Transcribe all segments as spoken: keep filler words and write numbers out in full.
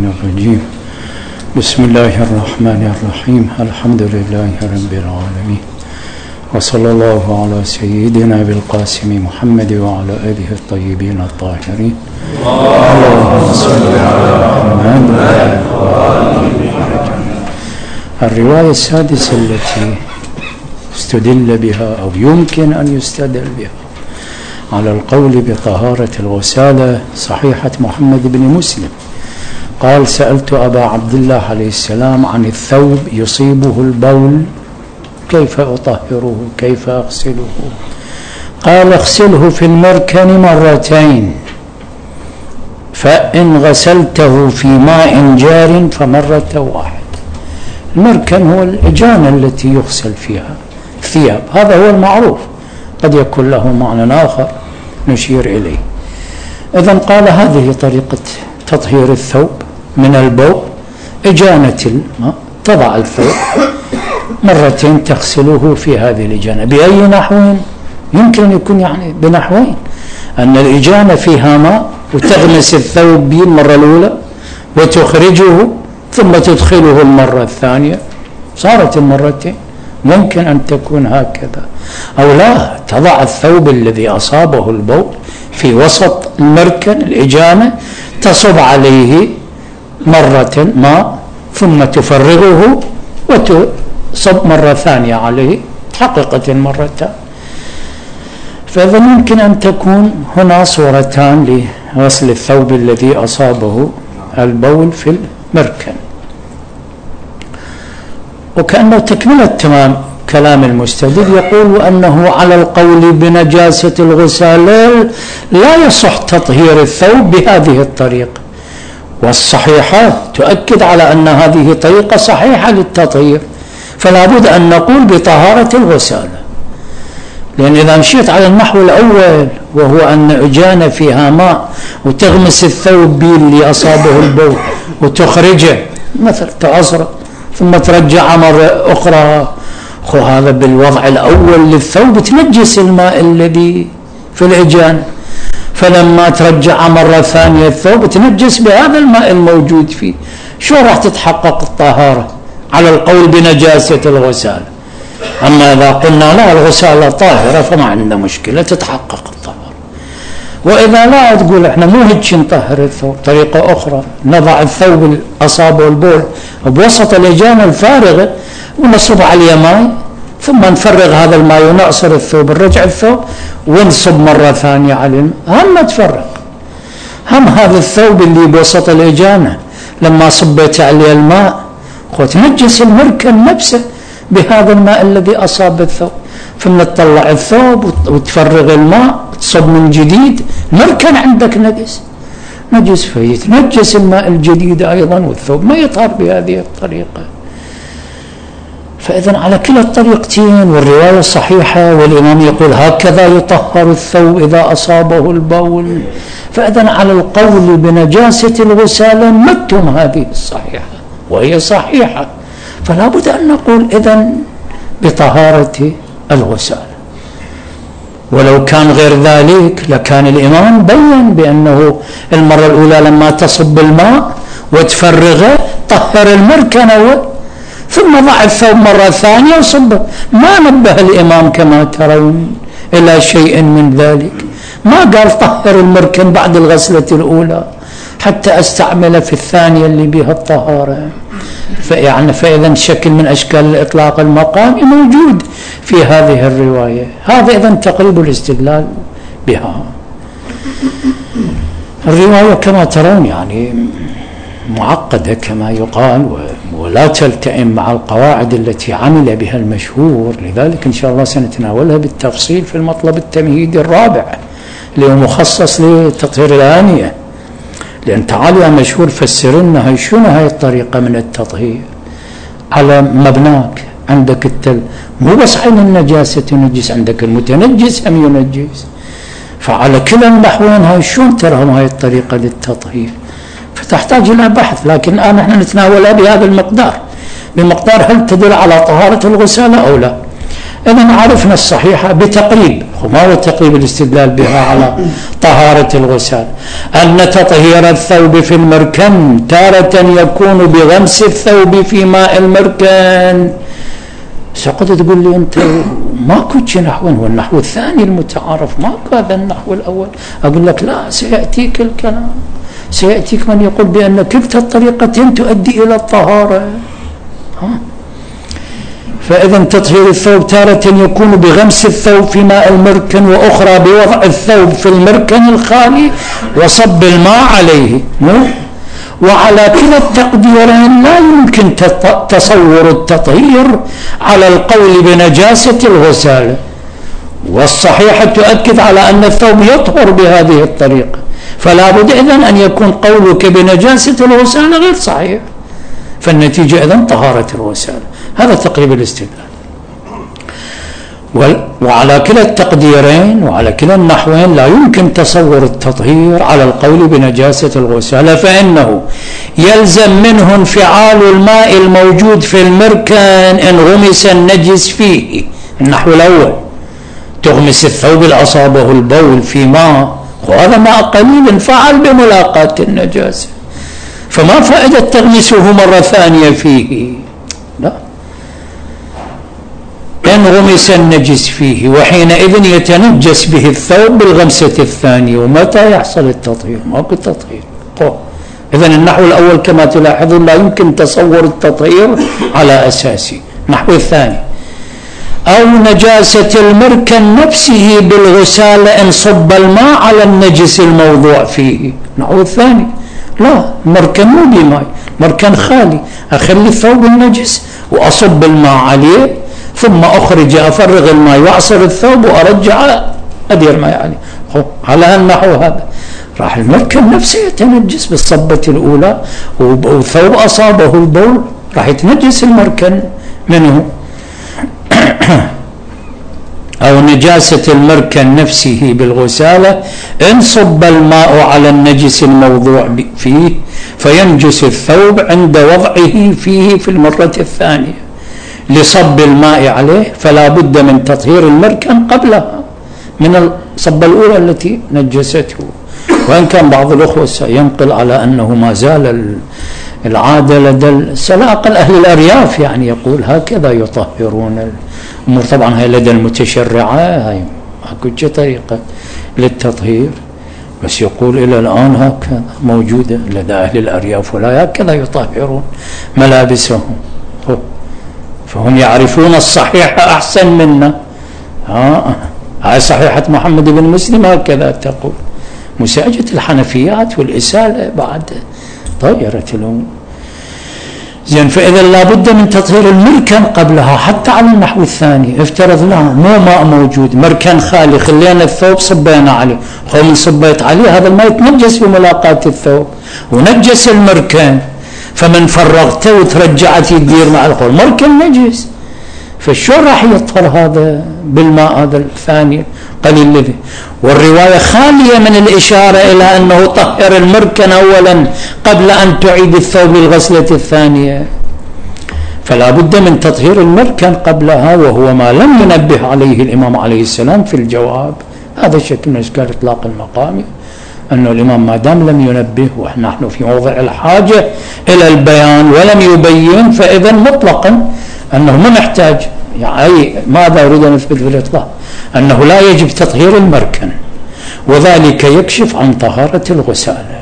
الرجيم. بسم الله الرحمن الرحيم. الحمد لله رب العالمين، وصلى الله على سيدنا بالقاسم محمد وعلى آله الطيبين الطاهرين. اللهم صل على محمد وآله وسلم. الرواية السادسة التي استدل بها أو يمكن أن يستدل بها على القول بطهارة الغسالة صحيحة محمد بن مسلم. قال: سألت أبا عبد الله عليه السلام عن الثوب يصيبه البول كيف أطهره، كيف أغسله؟ قال: اغسله في المركن مرتين، فإن غسلته في ماء جار فمرة واحدة. المركن هو الإجانة التي يغسل فيها الثياب، هذا هو المعروف، قد يكون له معنى آخر نشير إليه. إذن قال: هذه طريقة تطهير الثوب من البول، إجانة الماء، تضع الثوب مرتين تغسله في هذه الإجانة. بأي نحو؟ يمكن أن يكون يعني بنحوين: أن الإجانة فيها ماء وتغمس الثوب به المرة الأولى وتخرجه ثم تدخله المرة الثانية، صارت المرتين. ممكن أن تكون هكذا، أو لا، تضع الثوب الذي أصابه البول في وسط المركن الإجانة، تصب عليه مرة ماء ثم تفرغه وتصب مرة ثانية عليه، تحققت المرتان. فإذا ممكن أن تكون هنا صورتان لغسل الثوب الذي أصابه البول في المركن. وكأنه تكملة تمام كلام المستدل، يقول: أنه على القول بنجاسة الغسالة لا يصح تطهير الثوب بهذه الطريقة، والصحيحة تؤكد على أن هذه طريقة صحيحة للتطهير، فلا بد أن نقول بطهارة الغسالة. لأن إذا مشيت على النحو الأول وهو أن إجانة فيها ماء وتغمس الثوب به اللي أصابه البول وتخرجه، مثل تعصره ثم ترجع مرة أخرى، خو هذا بالوضع الأول للثوب تنجس الماء الذي في الإجانة، فلما ترجع مرة ثانية الثوب تنجس بهذا الماء الموجود فيه. شو راح تتحقق الطهارة على القول بنجاسة الغسالة؟ أما إذا قلنا لا، الغسالة طاهرة، فما عندنا مشكلة، تتحقق الطهارة. وإذا لا، تقول احنا مو هيك نطهر الثوب، طريقة أخرى: نضع الثوب أصابه البول بوسط الإجانة الفارغة ونصب عليه ماء، ثم نفرغ هذا الماء ونعصر الثوب، نرجع الثوب ونصب مرة ثانية عليه. هم ما تفرق، هم هذا الثوب اللي بوسط الإجانة لما صبيت عليه الماء خو تنجس المركن نفسه بهذا الماء الذي أصاب الثوب، ثم تطلع الثوب وتفرغ الماء وتصب من جديد، مركن عندك نجس نجس فيتنجس الماء الجديد أيضا، والثوب ما يطهر بهذه الطريقة. فإذن على كلا الطريقتين، والرواية صحيحة، والإمام يقول هكذا يطهر الثوب إذا أصابه البول. فإذن على القول بنجاسة الغسالة متم هذه الصحيحة، وهي صحيحة، فلا بد أن نقول إذن بطهارة الغسالة. ولو كان غير ذلك لكان الإمام بين بأنه المرة الأولى لما تصب الماء وتفرغه طهر المركن أول، ثم ضع الثوب مرة ثانية وصبه. ما نبه الإمام كما ترون إلى شيء من ذلك، ما قال طهر المركن بعد الغسلة الأولى حتى أستعمل في الثانية اللي بها الطهارة. فيعني فإذا شكل من أشكال الإطلاق المقامي موجود في هذه الرواية. هذا إذن تقريب الاستدلال بها. الرواية كما ترون يعني معقدة كما يقال، ولا تلتئم مع القواعد التي عمل بها المشهور، لذلك إن شاء الله سنتناولها بالتفصيل في المطلب التمهيدي الرابع اللي هو مخصص لتطهير الآنية. لأن تعال يا مشهور فسر لنا هاي شنو هاي الطريقة من التطهير على مبناك. عندك التل مو بس عين النجاسة تنجس، عندك المتنجس هم ينجس، فعلى كلا النحوين هاي شون ترهم هاي الطريقة للتطهير، فتحتاج إلى بحث. لكن الآن نحن نتناولها بهذا المقدار، بمقدار هل تدل على طهارة الغسالة أو لا. إذن عرفنا الصحيحة بتقريب. وما هو تقريب الاستدلال بها على طهارة الغسال؟ أن تطهير الثوب في المركن تارة يكون بغمس الثوب في ماء المركن. سقط تقول لي أنت ماكو نحو، والنحو الثاني المتعارف ماكو هذا النحو الأول. أقول لك لا، سيأتيك الكلام، سيأتيك من يقول بأن كلتا الطريقتين تؤدي إلى الطهارة. ها؟ فإذا تطهير الثوب تارة يكون بغمس الثوب في ماء المركن، وأخرى بوضع الثوب في المركن الخالي وصب الماء عليه. وعلى كلا التقديرين لا يمكن تصور التطهير على القول بنجاسة الغسالة، والصحيحة تؤكد على أن الثوب يطهر بهذه الطريقة، فلا بد إذن أن يكون قولك بنجاسة الغسالة غير صحيح، فالنتيجة إذن طهارة الغسالة. هذا تقريب الاستدلال. وعلى كلا التقديرين وعلى كلا النحوين لا يمكن تصور التطهير على القول بنجاسة الغسالة، فإنه يلزم منه انفعال الماء الموجود في المركن إن غمس النجس فيه. النحو الأول تغمس الثوب أصابه البول في ماء، وهذا ماء قليل انفعل بملاقاة النجاسة، فما فائدة تغمسه مرة ثانية فيه؟ لا، إن غمس النجس فيه، وحينئذ يتنجس به الثوب بالغمسة الثانية. ومتى يحصل التطهير؟ ماكو تطهير. إذن النحو الأول كما تلاحظون لا يمكن تصور التطهير على أساسه. النحو الثاني أو نجاسة المركن نفسه بالغسالة إن صب الماء على النجس الموضوع فيه. النحو الثاني لا، مركن مو بماء، مركن خالي، أخلي الثوب النجس وأصب الماء عليه، ثم أخرج أفرغ الماء وأعصر الثوب وأرجع أدير ماء عليه. على هالنحو هذا راح المركن نفسه يتنجس بالصبة الأولى، والثوب أصابه البول راح يتنجس المركن منه. أو نجاسة المركن نفسه بالغسالة إن صب الماء على النجس الموضوع فيه فينجس الثوب عند وضعه فيه في المرة الثانية لصب الماء عليه، فلا بد من تطهير المركن قبلها من الصبة الأولى التي نجسته. وإن كان بعض الأخوة سينقل على أنه ما زال العادة لدى سلاقل أهل الأرياف، يعني يقول هكذا يطهرون الأمور. طبعا هي لدى المتشرعة هاي أكو طريقة للتطهير، بس يقول إلى الآن هكذا موجودة لدى أهل الأرياف، ولا هكذا يطهرون ملابسهم، فهم يعرفون الصحيحة أحسن منا. ها هاي صحيحة محمد بن مسلم هكذا تقول. مساجة الحنفيات والإسالة بعد طيرت الأمور. زين، فإذا لابد من تطهير المركن قبلها حتى على النحو الثاني. افترض لا مو ماء موجود، مركن خالي، خلينا الثوب صبينا عليه، خو من صبيت عليه هذا الماء يتنجس بملاقاة الثوب ونجس المركن، فمن فرغته وترجعت يدير مع الخول مركن نجس، فشو راح يطهر هذا بالماء هذا الثاني قليل له؟ والرواية خالية من الإشارة إلى أنه طهر المركن أولا قبل أن تعيد الثوب الغسلة الثانية، فلا بد من تطهير المركن قبلها، وهو ما لم ينبه عليه الإمام عليه السلام في الجواب. هذا شكل من أشكال إطلاق المقام، أنه الإمام ما دام لم ينبه ونحن في موضع الحاجة إلى البيان ولم يبين، فإذا مطلقا أنه ما نحتاج. يعني ماذا أريد أن أثبت في الإطلاق؟ أنه لا يجب تطهير المركن، وذلك يكشف عن طهارة الغسالة.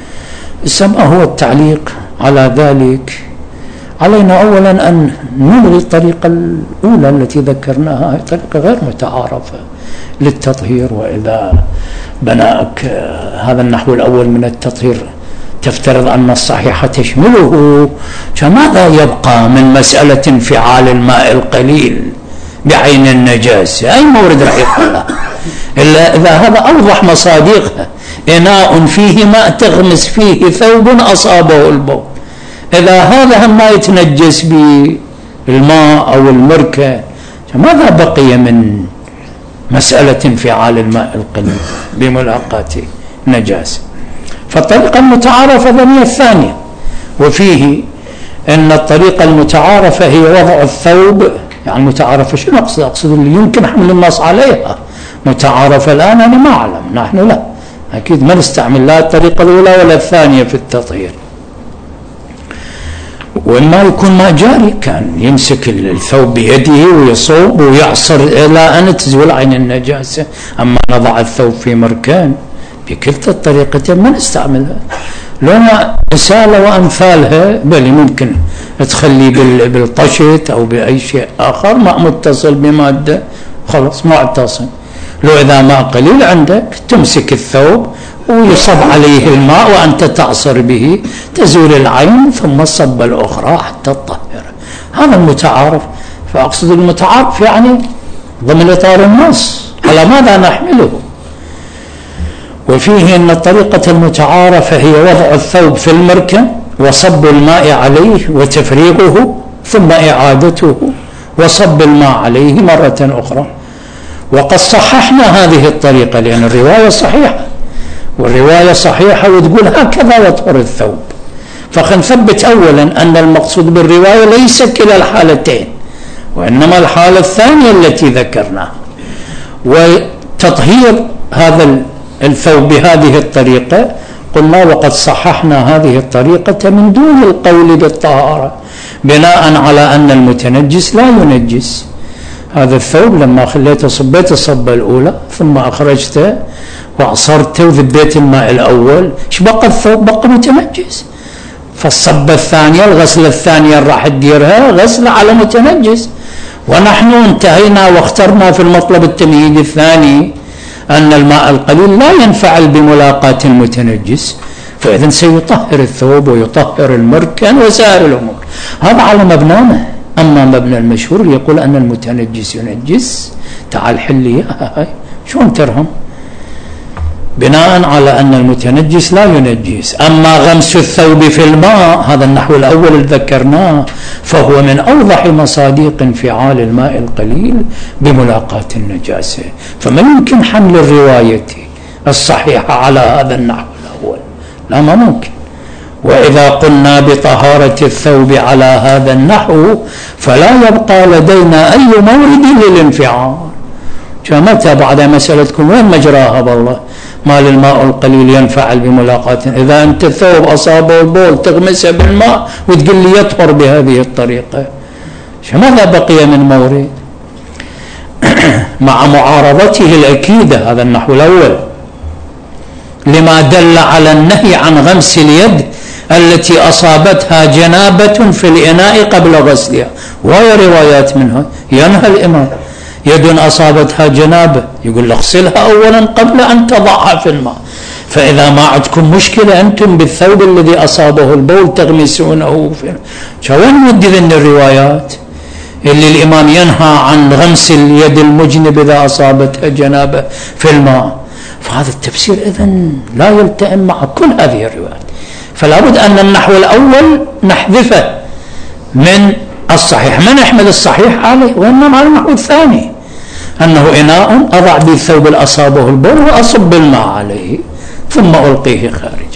ما هو التعليق على ذلك؟ علينا أولا أن نلغي الطريقة الأولى التي ذكرناها، هي طريقة غير متعارفة للتطهير. وإذا بناءك هذا النحو الأول من التطهير تفترض أن الصحيحة تشمله، فماذا يبقى من مسألة انفعال الماء القليل بعين النجاسة؟ أي مورد راح يدخلها إلا إذا هذا أوضح مصادقها، إناء فيه ماء تغمس فيه ثوب أصابه البول، إذا هذا هم ما يتنجس بالماء أو المركة، فماذا بقي من مسألة انفعال الماء القليل بملاقاة نجاسة؟ فالطريقة المتعارفة هي الثانية، وفيه أن الطريقة المتعارفة هي وضع الثوب يعني متعارفة شنو أقصد؟ أقصد اللي يمكن حمل النص عليها متعارفة الآن أنا ما أعلم، نحن لا أكيد ما نستعمل لا الطريقة الأولى ولا الثانية في التطهير. وإما يكون ما جاري كان يمسك الثوب بيده ويصوب ويعصر إلى أن تزول عين النجاسة، أما نضع الثوب في مركان بكلتا الطريقتين ما نستعملها. لو رسالة وأمثالها بل ممكن تخلي بالطشت أو بأي شيء آخر ماء متصل بمادة خلاص معتصم. لو إذا ماء قليل عندك تمسك الثوب ويصب عليه الماء وأنت تعصر به تزول العين ثم الصبة الأخرى حتى تطهر. هذا المتعارف. فأقصد المتعارف يعني ضمن إطار النص على ماذا نحمله. وفيه أن الطريقة المتعارفة هي وضع الثوب في المركن وصب الماء عليه وتفريغه ثم إعادته وصب الماء عليه مرة أخرى. وقد صححنا هذه الطريقة لأن الرواية صحيحة، والرواية صحيحة وتقول هكذا يطهر الثوب. فخنثبت أولا أن المقصود بالرواية ليس كلا الحالتين وإنما الحالة الثانية التي ذكرناها. وتطهير هذا الثوب بهذه الطريقة قلنا وقد صححنا هذه الطريقة من دون القول بالطهارة بناء على أن المتنجس لا ينجس. هذا الثوب لما خليته صبيت الصبة الأولى ثم أخرجته وعصرته وذبيت الماء الأول، ايش بقى الثوب؟ بقى متنجس. فالصبة الثانية الغسلة الثانية راح تديرها غسلة على متنجس. ونحن انتهينا واخترنا في المطلب التمهيدي الثاني أن الماء القليل لا ينفعل بملاقاة المتنجس، فإذن سيطهر الثوب ويطهر المركن وسائر الأمور. هذا على مبناه. أما مبنى المشهور يقول أن المتنجس ينجس. تعال حلي هاي شلون ترهم؟ بناء على أن المتنجس لا ينجس. أما غمس الثوب في الماء هذا النحو الأول اللي ذكرناه فهو من أوضح مصادق انفعال الماء القليل بملاقاة النجاسة. فما يمكن حمل الرواية الصحيحة على هذا النحو الأول، لا ما ممكن. وإذا قلنا بطهارة الثوب على هذا النحو فلا يبقى لدينا أي مورد للانفعال. متى بعد مسألتكم وين مجراها بالله؟ مال الماء القليل ينفعل بملاقاة. إذا أنت الثوب أصابه البول تغمسه بالماء وتقول لي يطهر بهذه الطريقة، ماذا بقي من مورد؟ مع معارضته الأكيدة هذا النحو الأول لما دل على النهي عن غمس اليد التي أصابتها جنابة في الإناء قبل غسلها. وهي روايات منها ينهى الإمام يد أصابتها جنابة يقول اغسلها أولا قبل أن تضعها في الماء. فإذا ما عندكم مشكلة أنتم بالثوب الذي أصابه البول تغمسونه في شوين ودي ذن الروايات اللي الإمام ينهى عن غمس اليد المجنب إذا أصابتها جنابة في الماء. فهذا التفسير إذن لا يلتئم مع كل هذه الروايات. فلا بد أن النحو الأول نحذفه من الصحيح، ما نحمل الصحيح عليه، وإنما على النحو الثاني أنه إناء أضع بالثوب الأصابه البول وأصب الماء عليه ثم ألقيه خارج.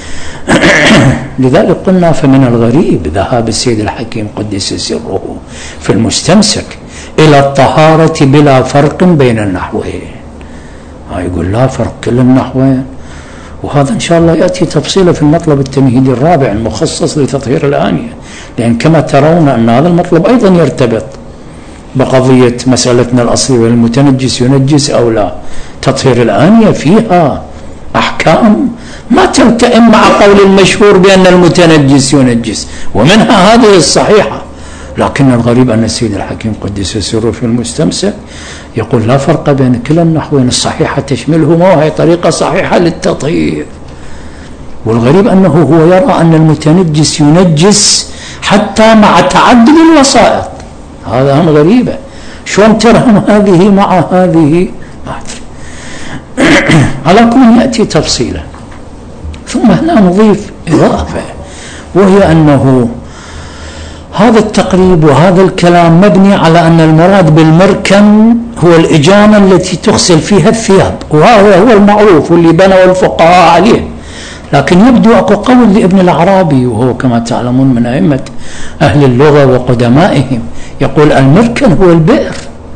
لذلك قلنا فمن الغريب ذهاب السيد الحكيم قدس سره في المستمسك إلى الطهارة بلا فرق بين النحوين. يقول لا فرق كل النحوين، وهذا إن شاء الله يأتي تفصيله في المطلب التمهيدي الرابع المخصص لتطهير الآنية، لأن كما ترون أن هذا المطلب أيضا يرتبط بقضية مسألتنا الأصلية المتنجس ينجس أو لا. تطهير الآنية فيها أحكام ما تلتئم مع قول المشهور بأن المتنجس ينجس، ومنها هذه الصحيحة. لكن الغريب أن السيد الحكيم قدس سره في المستمسك يقول لا فرق بين كلا النحوين، الصحيحة تشملهما وهي طريقة صحيحة للتطهير. والغريب أنه هو يرى أن المتنجس ينجس حتى مع تعدد الوسائط. هذا هم غريبة، شلون ترهم هذه مع هذه؟ ما أدري. على كل يأتي تفصيلا. ثم هنا نضيف إضافة، وهي أنه هذا التقريب وهذا الكلام مبني على أن المراد بالمركن هو الإجانة التي تغسل فيها الثياب، وهذا هو المعروف واللي بنوا الفقهاء عليه. لكن يبدو أكو قول لابن الأعرابي، وهو كما تعلمون من أئمة أهل اللغة وقدمائهم، يقول المركن هو البئر.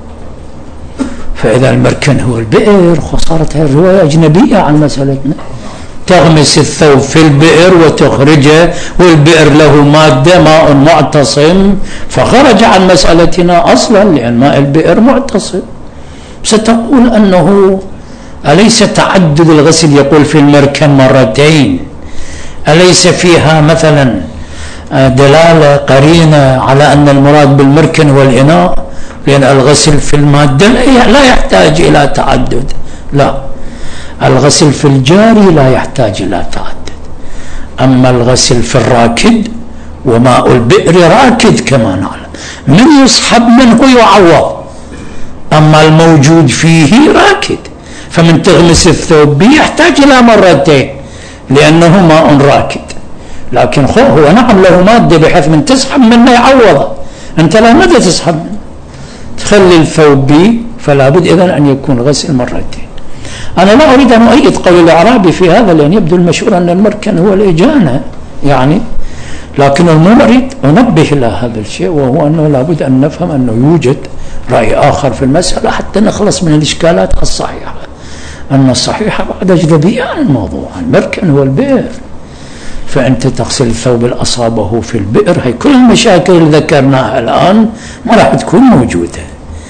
فإذا المركن هو البئر صارت هذه الرواية أجنبية عن مسألتنا. تغمس الثوب في البئر وتخرجه، والبئر له مادة ماء معتصم، فخرج عن مسألتنا أصلا، لأن ماء البئر معتصم. ستقول أنه أليس تعدد الغسل يقول في المركن مرتين، أليس فيها مثلا دلالة قرينة على أن المراد بالمركن هو الإناء، لأن الغسل في المادة لا يحتاج إلى تعدد. لا، الغسل في الجاري لا يحتاج إلى تعدد. أما الغسل في الراكد، وماء البئر راكد كما نعلم، من يسحب منه يعوض، أما الموجود فيه راكد، فمن تغمس الثوب به يحتاج إلى مرتين لأنه ماء راكد. لكن هو نعم له مادة بحيث من تسحب منه يعوضه، أنت لا مدى تسحب منه تخلي الثوب به، فلا بد إذن أن يكون غسل مرتين. أنا لا أريد أن أؤيد قول الأعرابي في هذا، لأن يبدو المشهور أن المركن هو الإجانة يعني، لكن الممرض أنبه إلى هذا الشيء، وهو أنه لا بد أن نفهم أنه يوجد رأي آخر في المسألة حتى نخلص من الإشكالات الصحيحة. أن الصحيحة بعد أجنبية عن الموضوع. المركن هو البئر، فأنت تغسل الثوب اللي أصابه في البئر، هي كل المشاكل اللي ذكرناها الآن ما راح تكون موجودة.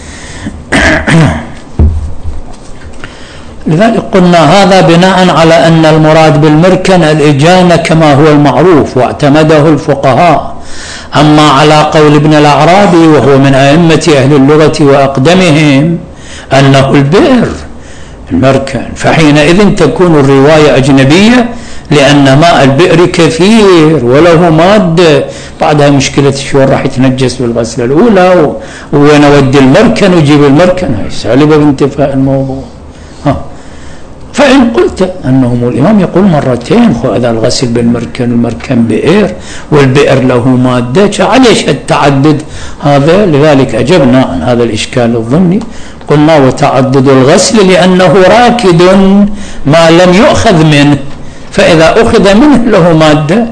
لذلك قلنا هذا بناء على أن المراد بالمركن الإجانة كما هو المعروف واعتمده الفقهاء. أما على قول ابن الأعرابي وهو من أئمة أهل اللغة وأقدمهم أنه البئر المركن، فحينئذ تكون الرواية أجنبية، لأن ماء البئر كثير وله مادة. بعدها مشكلة شو راح يتنجس بالغسلة الأولى، وين أودي المركن ويجيب المركن، هاي سالبة بانتفاء الموضوع. ها. فإن قلت أنه الإمام يقول مرتين، هذا الغسل بالمركن، المركن بئر والبئر له مادة، عليش التعدد هذا؟ لذلك أجبنا عن هذا الإشكال الضمني، قلنا وتعدد الغسل لأنه راكد ما لم يؤخذ منه، فإذا أخذ منه له مادة.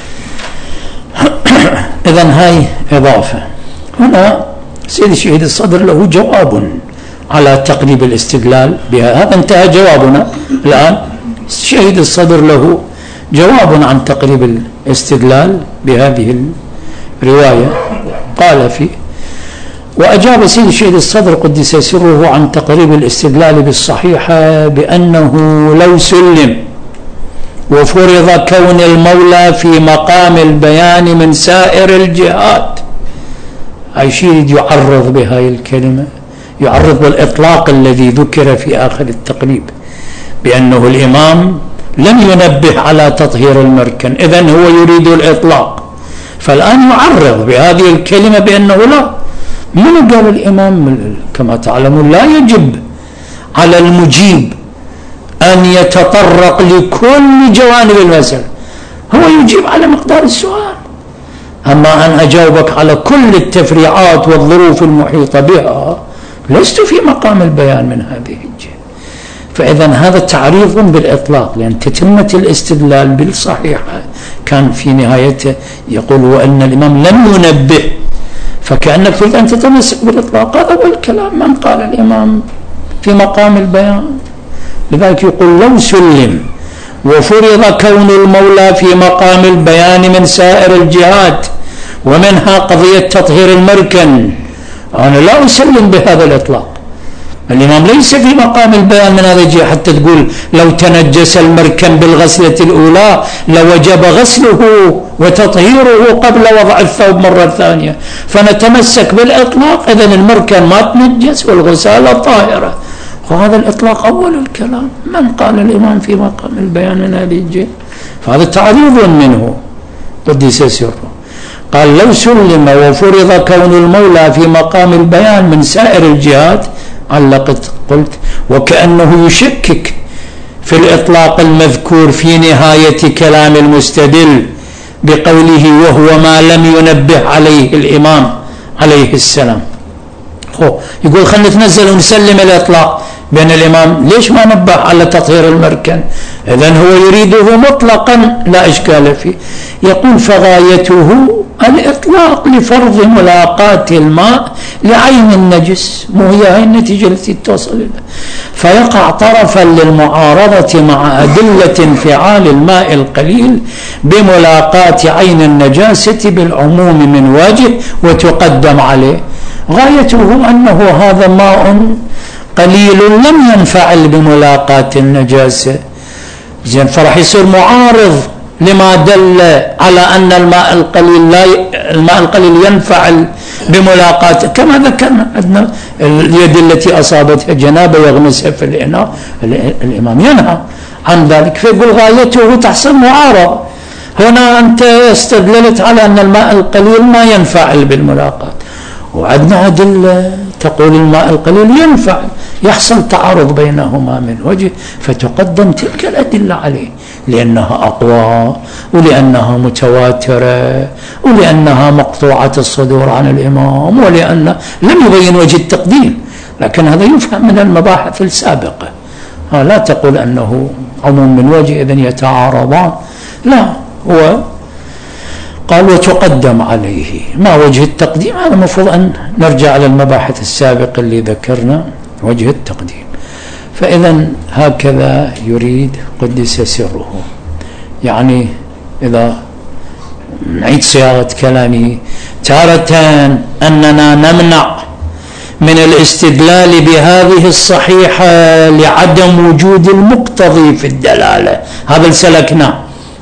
إذن هاي إضافة. هنا سيد شهيد الصدر له جواب على تقريب الاستدلال بها، هذا انتهى جوابنا. الآن شهيد الصدر له جواب عن تقريب الاستدلال بهذه الرواية. قال فيه: وأجاب سيد شهيد الصدر قدس سره عن تقريب الاستدلال بالصحيحة بأنه لو سلم وفرض كون المولى في مقام البيان من سائر الجهات، أي شيء يعرض بهاي الكلمة، يعرض بالإطلاق الذي ذكر في آخر التقريب بأنه الإمام لم ينبه على تطهير المركن، إذن هو يريد الإطلاق. فالآن يعرض بهذه الكلمة بأنه لا، من قال الإمام كما تعلمون لا يجب على المجيب أن يتطرق لكل جوانب المسألة، هو يجيب على مقدار السؤال. أما أن أجاوبك على كل التفريعات والظروف المحيطة بها لست في مقام البيان من هذه الجهة. فإذا هذا تعريض بالإطلاق، لأن تتمة الاستدلال بالصحيحة كان في نهايته يقول وأن الإمام لم ينبه، فكأنك تريد أن تتمسك بالإطلاق. هذا هو الكلام من قال الإمام في مقام البيان. لذلك يقول لو سلم وفرض كون المولى في مقام البيان من سائر الجهات ومنها قضية تطهير المركن، أنا لا أسلم بهذا الإطلاق. الإمام ليس في مقام البيان من هذا الجهة حتى تقول لو تنجس المركن بالغسلة الأولى لوجب غسله وتطهيره قبل وضع الثوب مرة ثانية، فنتمسك بالإطلاق. إذن المركن ما تنجس والغسالة طاهرة، وهذا الإطلاق أول الكلام. من قال الإمام في مقام البيان من هذه الجهة؟ فهذا تعريض منه قدس سره. قال لو سلم وفرض كون المولى في مقام البيان من سائر الجهات، علقت قلت وكأنه يشكك في الإطلاق المذكور في نهاية كلام المستدل بقوله وهو ما لم ينبه عليه الإمام عليه السلام. يقول خلنا نتنزل ونسلم الإطلاق، بين الإمام ليش ما نبه على تطهير المركن؟ إذن هو يريده مطلقا لا إشكال فيه. يقول فغايته الإطلاق لفرض ملاقاة الماء لعين النجس، مو هي هاي النتيجة التي توصل لها، فيقع طرفا للمعارضة مع أدلة انفعال الماء القليل بملاقاة عين النجاسة بالعموم من وجه وتقدم عليه. غايته أنه هذا ماء قليل لم ينفعل بملاقاة النجاسة، زين، فرح يصير معارض لما دل على أن الماء القليل لا ي... الماء القليل ينفعل بملاقاة، كما ذكرنا عندنا اليد التي أصابتها جنابة يغمسها في الإناء، الإمام ينهى عن ذلك، فيقول غايته تحصل معارض. هنا أنت استدللت على أن الماء القليل ما ينفعل بالملاقاة، وعندنا أدلة تقول الماء القليل ينفع، يحصل تعارض بينهما من وجه، فتقدم تلك الأدلة عليه لأنها أقوى ولأنها متواترة ولأنها مقطوعة الصدور عن الإمام، ولأن لم يبين وجه التقديم، لكن هذا يفهم من المباحث السابقة. لا تقول أنه عموم من وجه إذن يتعارضان، لا، هو قال وتقدم عليه. ما وجه التقديم؟ هذا المفروض أن نرجع على المباحث السابقة اللي ذكرنا وجه التقديم. فإذا هكذا يريد قدس سره. يعني إذا نعيد صياغة كلامه، تارة أننا نمنع من الاستدلال بهذه الصحيحة لعدم وجود المقتضي في الدلالة، هذا سلكناه،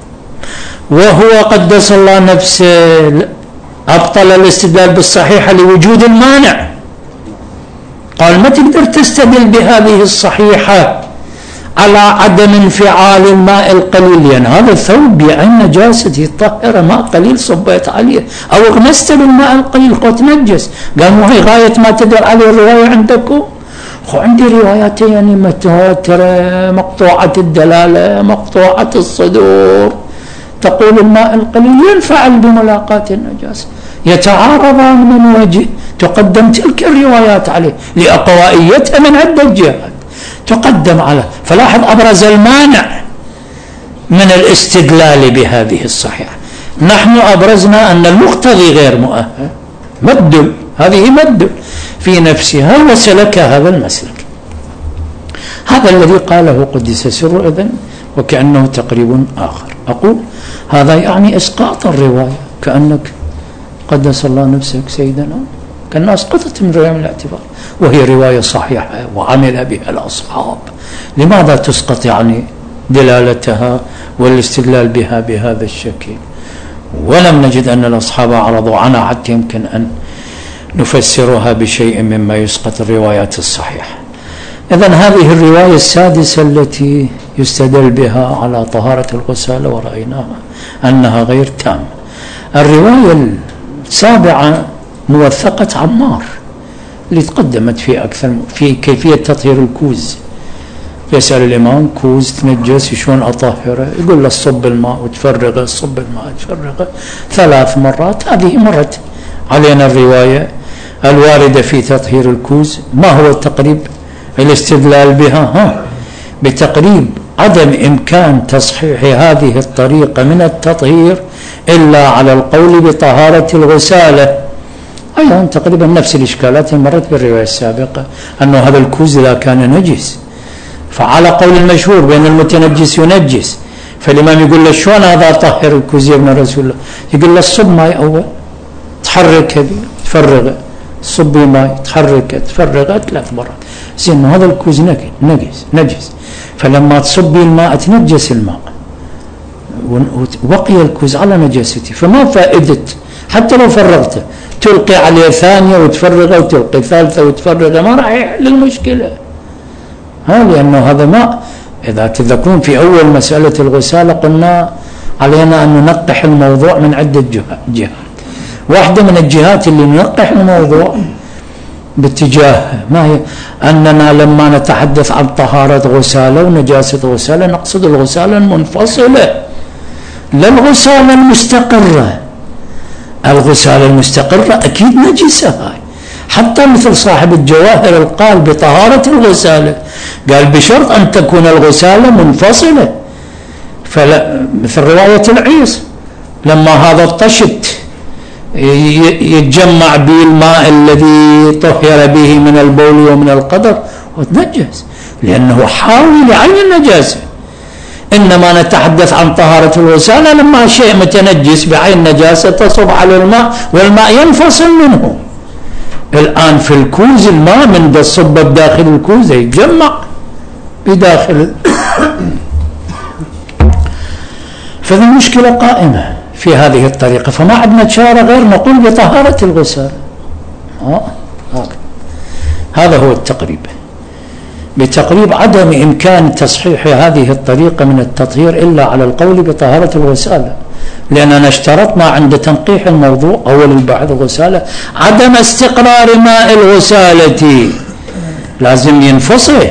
وهو قدس الله نفسه أبطل الاستدلال بالصحيحة لوجود المانع، قال ما تقدر تستدل بهذه الصحيحة على عدم انفعال الماء القليل، لأن يعني هذا الثوب بعين نجاسته طهر ماء قليل صبيت عليه أو اغمست بالماء القليل قد نجس. قالوا هي غاية ما تدل عليه الرواية عندكم؟ خو عندي روايات يعني متواترة مقطوعة الدلالة مقطوعة الصدور تقول الماء القليل ينفعل بملاقاة النجاسة، يتعارضان من وجه، تقدم تلك الروايات عليه لأقوائيتها من عدة جهات تقدم على. فلاحظ أبرز المانع من الاستدلال بهذه الصحيحة، نحن أبرزنا أن المقتضي غير مؤهل، مدل، هذه مدل في نفسها وسلك هذا المسلك. هذا الذي قاله قدس سره إذن وكأنه تقريب آخر. أقول هذا يعني إسقاط الرواية، كأنك قدس الله نفسك سيدنا كأنها أسقطت من رواية من الاعتبار، وهي رواية صحيحة وعمل بها الأصحاب، لماذا تسقط يعني دلالتها والاستدلال بها بهذا الشكل؟ ولم نجد أن الأصحاب عرضوا عنها حتى يمكن أن نفسرها بشيء مما يسقط الروايات الصحيحة. إذن هذه الرواية السادسة التي يستدل بها على طهارة الغسالة ورأيناها أنها غير تامة. الرواية السابعة موثقة عمار اللي تقدمت في أكثر في كيفية تطهير الكوز. يسأل الإمام كوز تنجس شلون أطهره؟ يقول له صب الماء وتفرغه، صب الماء تفرغه ثلاث مرات. هذه مرت علينا الرواية الواردة في تطهير الكوز. ما هو التقريب الاستدلال بها؟ ها بتقريب عدم إمكان تصحيح هذه الطريقة من التطهير إلا على القول بطهارة الغسالة. أيضا تقريبا نفس الإشكالات مرت بالرواية السابقة، أنه هذا الكوز إذا كان نجس فعلى قول المشهور بين المتنجس ينجس، فالإمام يقول له شلون هذا طهر الكوز يا ابن رسول الله؟ يقول له الصب ماء أول تحرك هذه تفرغه، صبي ماء تحركه تفرغه ثلاث مرات. زين هذا الكوز نجس نجس فلما تصبي الماء تنجس الماء وبقي الكوز على نجاسته، فما فائدة حتى لو فرغته تلقي عليه ثانية وتفرغه وتلقي ثالثة وتفرغه، ما راح يحل المشكلة. ها لأنه هذا ماء. إذا تذكرون في أول مسألة الغسالة قلنا علينا أن ننقح الموضوع من عدة جهات. واحدة من الجهات اللي ننقح الموضوع باتجاه ما هي؟ أننا لما نتحدث عن طهارة غسالة ونجاسة غسالة نقصد الغسالة المنفصلة لا الغسالة المستقرة. الغسالة المستقرة أكيد نجسة هاي، حتى مثل صاحب الجواهر القال بطهارة الغسالة، قال بشرط أن تكون الغسالة منفصلة. فلا مثل رواية العيس لما هذا الطشت يتجمع به الماء الذي طهر به من البول ومن القدر وتنجس، لأنه حاوي لعين النجاسة. إنما نتحدث عن طهارة الغسالة لما شيء متنجس بعين نجاسة تصب على الماء والماء ينفصل منه. الآن في الكوز الماء من الصب بداخل الكوز يتجمع بداخل فهذه مشكلة قائمة في هذه الطريقة، فما عندنا شارع غير نقول بطهارة الغسالة. آه. هذا هو التقريب، بتقريب عدم إمكان تصحيح هذه الطريقة من التطهير إلا على القول بطهارة الغسالة، لأننا اشترطنا عند تنقيح الموضوع أول البحث الغسالة عدم استقرار ماء الغسالة، لازم ينفصل،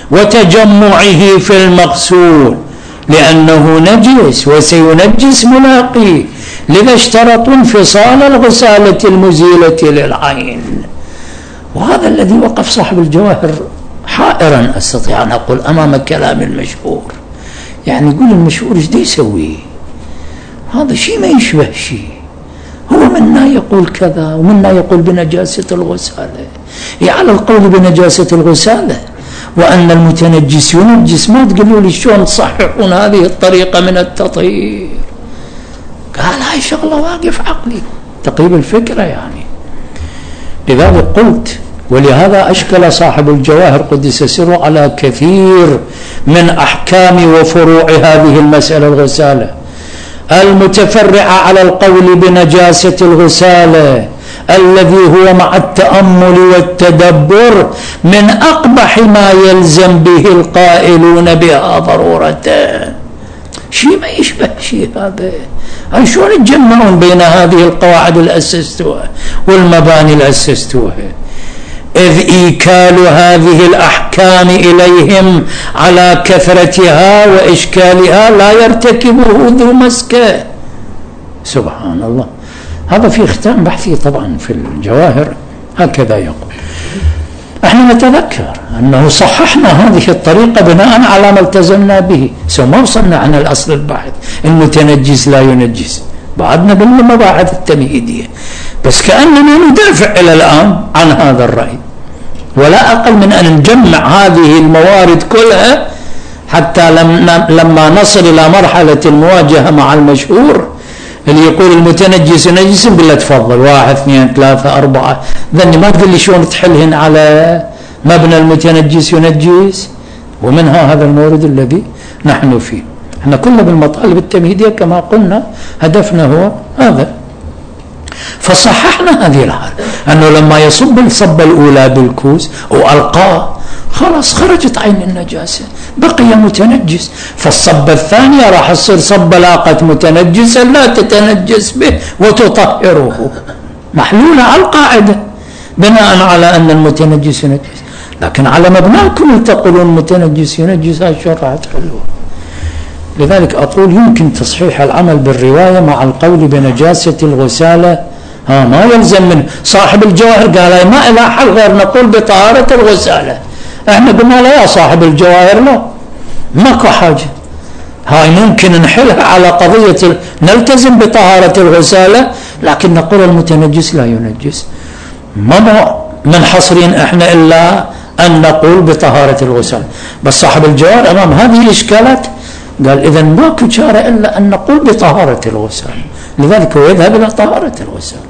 وتجمعه في المغسول لأنه نجس وسينجس ملاقيه، لذا اشترطوا انفصال الغسالة المزيلة للعين. وهذا الذي وقف صاحب الجواهر حائرا أستطيع أن أقول أمام كلام المشهور. يعني يقول المشهور ايش دي يسوي؟ هذا شيء ما يشبه شيء، هو منا يقول كذا ومنا يقول بنجاسة الغسالة، يعني على القول بنجاسة الغسالة وأن المتنجس ينجس، ما تقولوا لي شلون تصححون هذه الطريقة من التطهير؟ قال هاي شغلة واقف عقلي، تقريب الفكرة يعني. لذلك قلت ولهذا أشكل صاحب الجواهر قدس سره على كثير من أحكام وفروع هذه المسألة الغسالة المتفرعة على القول بنجاسة الغسالة، الذي هو مع التأمل والتدبر من أقبح ما يلزم به القائلون بها ضرورة. شيء ما يشبه شيء هذا. هاي شلون يتجمعون بين هذه القواعد اللي أسستوها والمباني اللي أسستوها؟ إذ إيكال هذه الأحكام إليهم على كثرتها وإشكالها لا يرتكبه ذو مسكة. سبحان الله. هذا في ختام بحثي طبعا في الجواهر هكذا يقول. احنا نتذكر أنه صححنا هذه الطريقة بناء على ما التزمنا به، سو ما وصلنا عن الأصل الباحث المتنجس لا ينجس، بعدنا بالمباحث التمهيدية، بس كأننا ندافع إلى الآن عن هذا الرأي، ولا أقل من أن نجمع هذه الموارد كلها حتى لما نصل إلى مرحلة المواجهة مع المشهور اللي يقول المتنجس نجس، بالله تفضل واحد اثنين ثلاثة أربعة، ذني ما تقول لي شلون تحلهن على مبنى المتنجس ينجس، ومنها هذا المورد الذي نحن فيه. احنا كنا بالمطالب التمهيدية كما قلنا هدفنا هو هذا، فصححنا هذه الحالة أنه لما يصب الصبة الأولى بالكوز وألقاه خلاص خرجت عين النجاسة، بقي متنجس، فالصبة الثانية راح تصير صبة لاقت متنجسا لا تتنجس به وتطهره، محلولة على القاعدة بناء على أن المتنجس ينجس. لكن على مبناكم تقولون المتنجس ينجس، هاي شو راح تخلوه؟ لذلك أقول يمكن تصحيح العمل بالرواية مع القول بنجاسة الغسالة، ها ما يلزم من صاحب الجواهر قال ما إلى حل غير نقول بطهارة الغسالة، احنا قلنا لا يا صاحب الجواهر لا ماكو حاجة، هاي ممكن نحلها على قضية نلتزم بطهارة الغسالة لكن نقول المتنجس لا ينجس، ما منحصرين احنا إلا أن نقول بطهارة الغسالة. بس صاحب الجواهر أمام هذه الإشكالات قال إذن ماكو شارع إلا أن نقول بطهارة الغسالة، لذلك هو يذهب إلى طهارة الغسالة.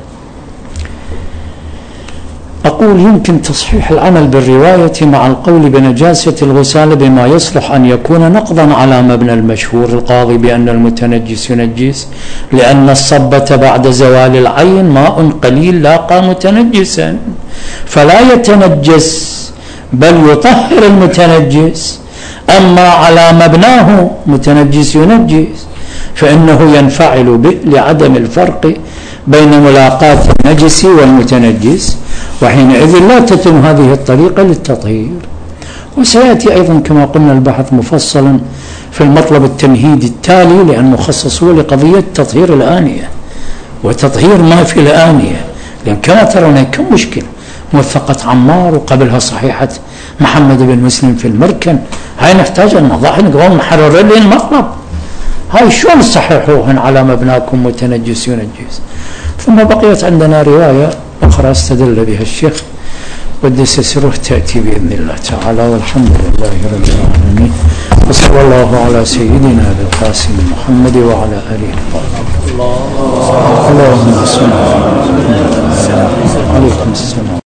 أقول يمكن تصحيح العمل بالرواية مع القول بنجاسة الغسالة بما يصلح أن يكون نقضا على مبنى المشهور القاضي بأن المتنجس ينجس، لأن الصبة بعد زوال العين ماء قليل لاقى متنجسا فلا يتنجس بل يطهر المتنجس، أما على مبناه متنجس ينجس فإنه ينفعل به لعدم الفرق بين ملاقاة النجس والمتنجس، وحينئذ لا تتم هذه الطريقة للتطهير. وسيأتي أيضا كما قلنا البحث مفصلا في المطلب التمهيدي التالي، لأنه خصص هو لقضية تطهير الآنية وتطهير ما في الآنية، لأن كما ترون كم مشكلة، موثقة عمار وقبلها صحيحة محمد بن مسلم في المركن. هاي نحتاج أن نضعها نقوم نحرر لي المطلب. هاي شلون تصححوهن على مبناكم متنجس ينجس. ثم بقيت عندنا رواية أخرى استدل بها الشيخ قدس سره تأتي بإذن الله تعالى، والحمد لله رب العالمين، وصلى الله على سيدنا بالقاسم محمد وعلى آله الطاهرين. اللهم صل على محمد. عليكم السلام.